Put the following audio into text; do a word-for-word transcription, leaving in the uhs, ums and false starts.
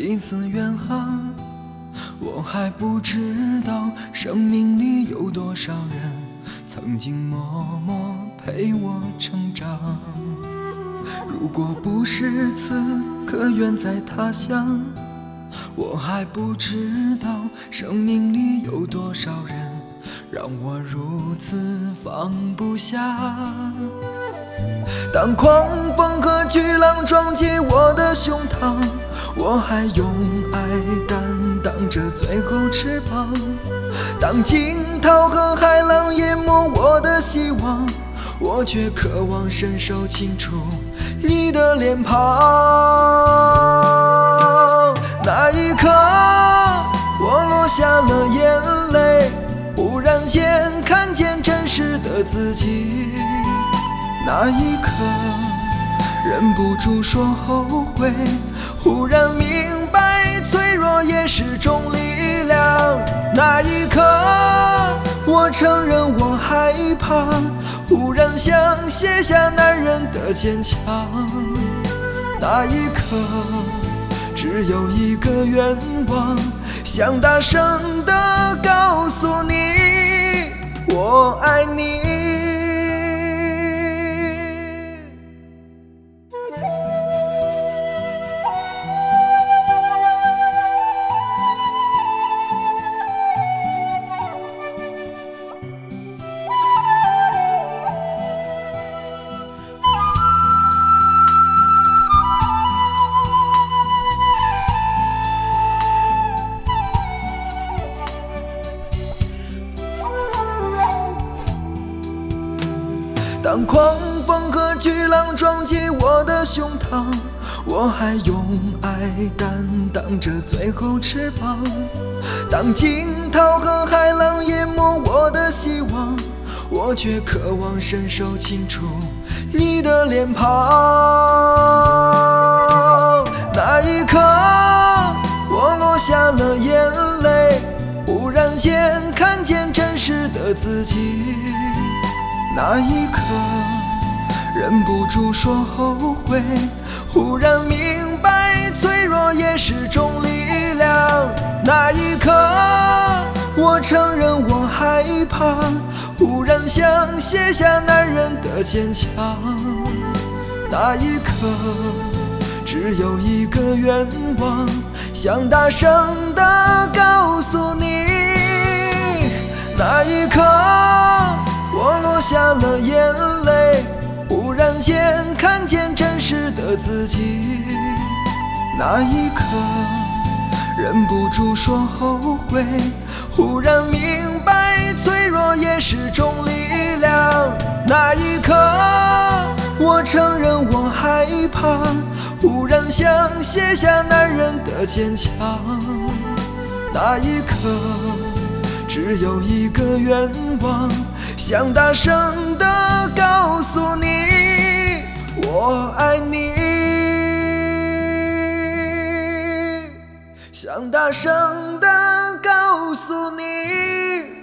彼此远航。我还不知道生命里有多少人曾经默默陪我成长。如果不是此刻远在他乡，我还不知道生命里有多少人让我如此放不下。当狂风和巨浪撞击我的胸膛，我还用爱担当着最后翅膀。当惊涛和海浪淹没我的希望，我却渴望伸手轻触你的脸庞。那一刻我落下了眼泪，忽然间看见真实的自己。那一刻忍不住说后悔，忽然明白脆弱也是种力量。那一刻我承认我害怕，忽然想卸下男人的坚强。那一刻只有一个愿望，想大声地告诉你我爱你。当狂风和巨浪撞击我的胸膛，我还用爱担当着最后翅膀。当惊涛和海浪淹没我的希望，我却渴望伸手轻触你的脸庞。那一刻我落下了眼泪，忽然间看见真实的自己。那一刻忍不住说后悔，忽然明白脆弱也是种力量。那一刻我承认我害怕，忽然想卸下男人的坚强。那一刻只有一个愿望，想大声地告诉你。那一刻我落下了眼泪，忽然间看见真实的自己。那一刻忍不住说后悔，忽然明白脆弱也是种力量。那一刻我承认我害怕，忽然想卸下男人的坚强。那一刻只有一个愿望，想大声地告诉你我爱你。想大声地告诉你